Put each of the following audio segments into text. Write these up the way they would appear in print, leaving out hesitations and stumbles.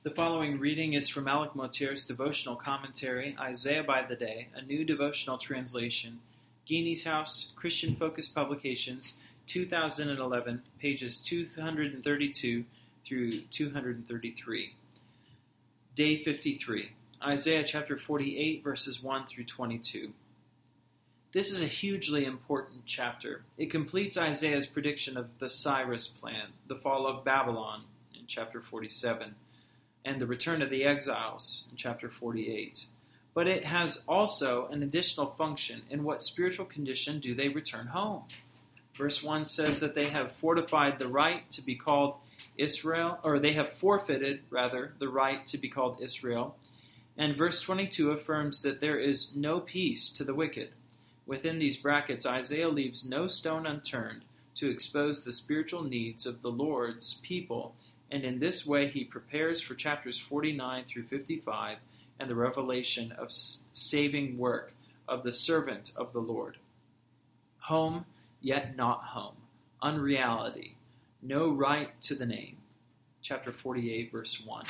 The following reading is from Alec Montier's devotional commentary, Isaiah by the Day, a new devotional translation, Guinea's House, Christian Focus Publications, 2011, pages 232 through 233. Day 53, Isaiah chapter 48, verses 1 through 22. This is a hugely important chapter. It completes Isaiah's prediction of the Cyrus plan, the fall of Babylon, in chapter 47. And the return of the exiles in chapter 48. But it has also an additional function. In what spiritual condition do they return home? Verse 1 says that they have fortified the right to be called Israel, or they have forfeited, rather, the right to be called Israel. And verse 22 affirms that there is no peace to the wicked. Within these brackets, Isaiah leaves no stone unturned to expose the spiritual needs of the Lord's people, and in this way he prepares for chapters 49 through 55 and the revelation of saving work of the servant of the Lord. Home, yet not home. Unreality. No right to the name. Chapter 48, verse 1.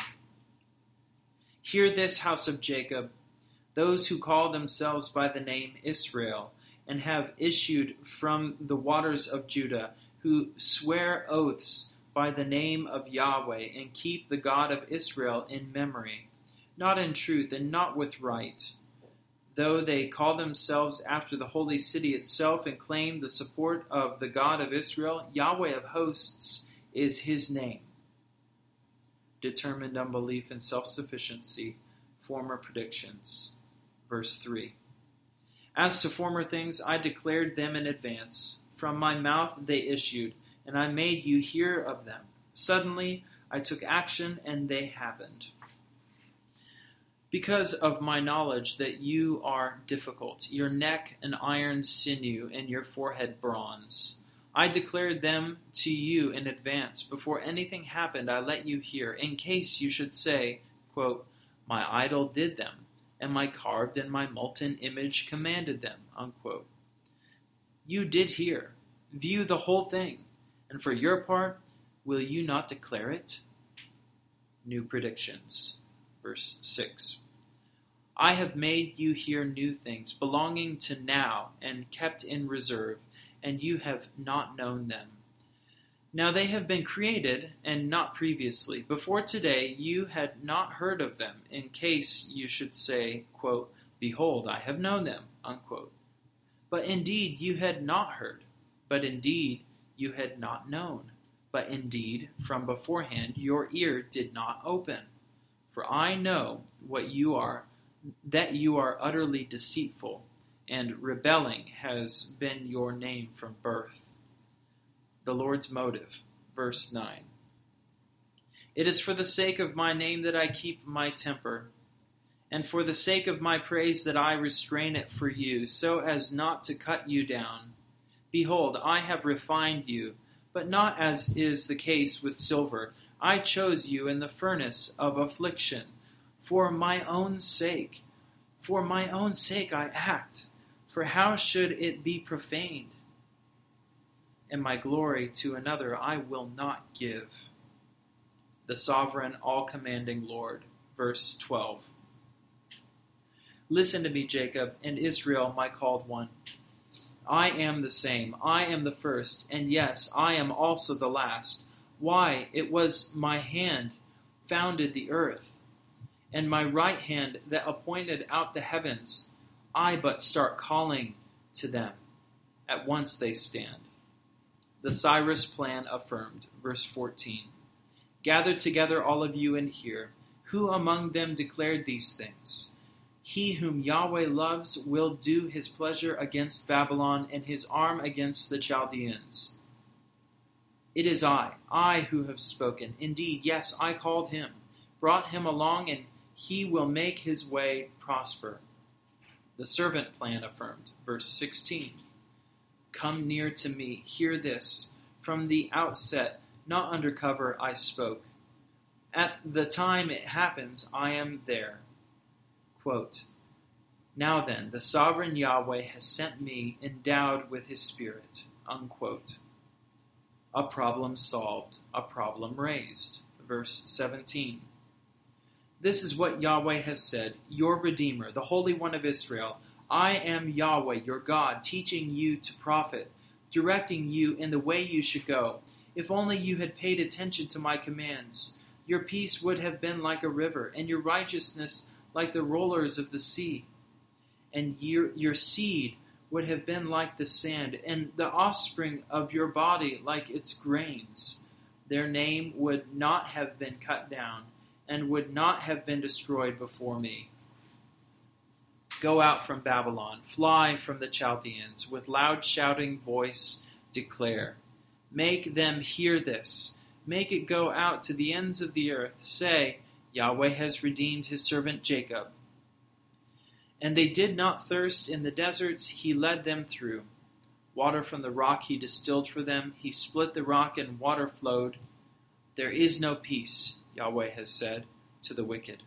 Hear this, house of Jacob, those who call themselves by the name Israel, and have issued from the waters of Judah, who swear oaths by the name of Yahweh, and keep the God of Israel in memory, not in truth and not with right. Though they call themselves after the holy city itself and claim the support of the God of Israel, Yahweh of hosts is his name. Determined unbelief and self-sufficiency, former predictions. Verse 3. As to former things, I declared them in advance. From my mouth they issued, and I made you hear of them. Suddenly I took action, and they happened. Because of my knowledge that you are difficult, your neck an iron sinew, and your forehead bronze, I declared them to you in advance. Before anything happened, I let you hear, in case you should say, quote, my idol did them, and my carved and my molten image commanded them, unquote. You did hear. View the whole thing. And for your part, will you not declare it? New predictions. Verse 6. I have made you hear new things belonging to now and kept in reserve, and you have not known them. Now they have been created and not previously. Before today you had not heard of them, in case you should say, quote, behold, I have known them, unquote. But indeed you had not heard, but indeed you had not known, but indeed from beforehand your ear did not open. For I know that you are utterly deceitful, and rebelling has been your name from birth. The Lord's motive, verse 9. It is for the sake of my name that I keep my temper, and for the sake of my praise that I restrain it for you, so as not to cut you down. Behold, I have refined you, but not as is the case with silver. I chose you in the furnace of affliction. For my own sake I act. For how should it be profaned? And my glory to another I will not give. The sovereign, all-commanding Lord. Verse 12. Listen to me, Jacob, and Israel, my called one. I am the same. I am the first, and yes, I am also the last. Why? It was my hand founded the earth, and my right hand that appointed out the heavens. I but start calling to them. At once they stand. The Cyrus plan affirmed. Verse 14. Gather together all of you and hear. Who among them declared these things? He whom Yahweh loves will do his pleasure against Babylon and his arm against the Chaldeans. It is I who have spoken. Indeed, yes, I called him, brought him along, and he will make his way prosper. The servant plan affirmed. Verse 16. Come near to me, hear this. From the outset, not under cover, I spoke. At the time it happens, I am there. Quote, now then, the sovereign Yahweh has sent me endowed with his spirit. Unquote. A problem solved, a problem raised. Verse 17. This is what Yahweh has said, your Redeemer, the Holy One of Israel. I am Yahweh, your God, teaching you to profit, directing you in the way you should go. If only you had paid attention to my commands, your peace would have been like a river, and your righteousness like the rollers of the sea. And your seed would have been like the sand, and the offspring of your body like its grains. Their name would not have been cut down, and would not have been destroyed before me. Go out from Babylon, fly from the Chaldeans, with loud shouting voice declare. Make them hear this. Make it go out to the ends of the earth. Say, Yahweh has redeemed his servant Jacob. And they did not thirst in the deserts he led them through. Water from the rock he distilled for them. He split the rock and water flowed. There is no peace, Yahweh has said, to the wicked.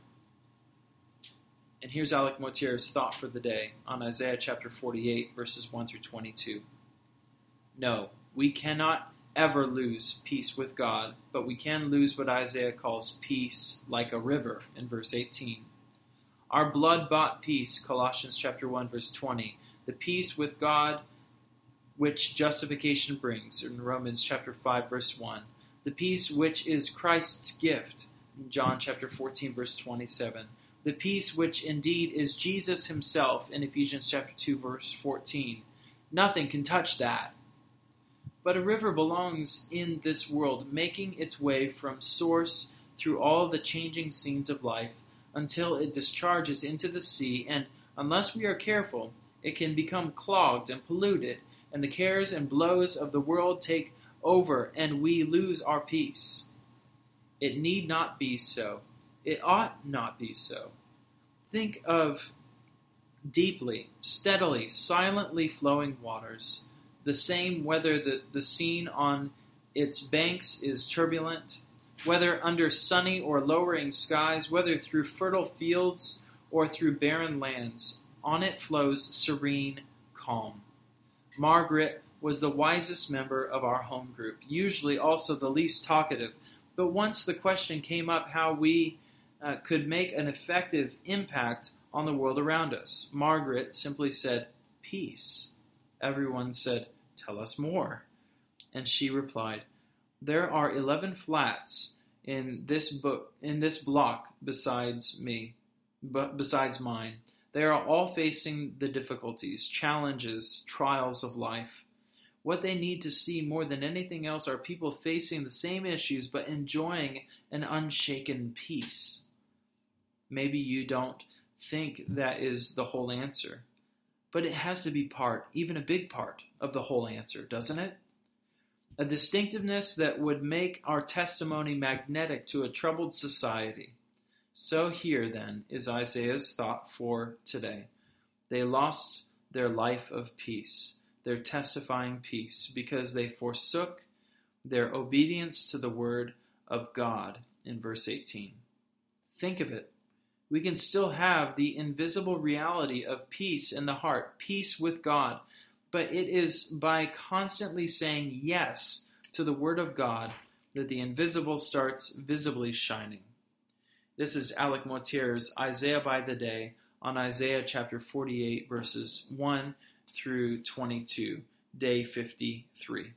And here's Alec Montier's thought for the day on Isaiah chapter 48, verses 1 through 22. No, we cannot ever lose peace with God, but we can lose what Isaiah calls peace like a river in verse 18. Our blood-bought peace, Colossians chapter 1, verse 20, the peace with God which justification brings, in Romans chapter 5, verse 1, the peace which is Christ's gift, in John chapter 14, verse 27, the peace which indeed is Jesus himself, in Ephesians chapter 2, verse 14. Nothing can touch that. But a river belongs in this world, making its way from source through all the changing scenes of life until it discharges into the sea, and unless we are careful, it can become clogged and polluted, and the cares and blows of the world take over, and we lose our peace. It need not be so. It ought not be so. Think of deeply, steadily, silently flowing waters, the same whether the scene on its banks is turbulent, whether under sunny or lowering skies, whether through fertile fields or through barren lands. On it flows serene calm. Margaret was the wisest member of our home group, usually also the least talkative, but once the question came up how we could make an effective impact on the world around us, Margaret simply said, peace. Everyone said, tell us more. And she replied, there are 11 flats in this block besides mine. They are all facing the difficulties, challenges, trials of life. What they need to see more than anything else are people facing the same issues but enjoying an unshaken peace. Maybe you don't think that is the whole answer, but it has to be part, even a big part, of the whole answer, doesn't it? A distinctiveness that would make our testimony magnetic to a troubled society. So here, then, is Isaiah's thought for today. They lost their life of peace, their testifying peace, because they forsook their obedience to the word of God in verse 18. Think of it. We can still have the invisible reality of peace in the heart, peace with God, but it is by constantly saying yes to the word of God that the invisible starts visibly shining. This is Alec Montier's Isaiah by the Day on Isaiah chapter 48, verses 1 through 22, day 53.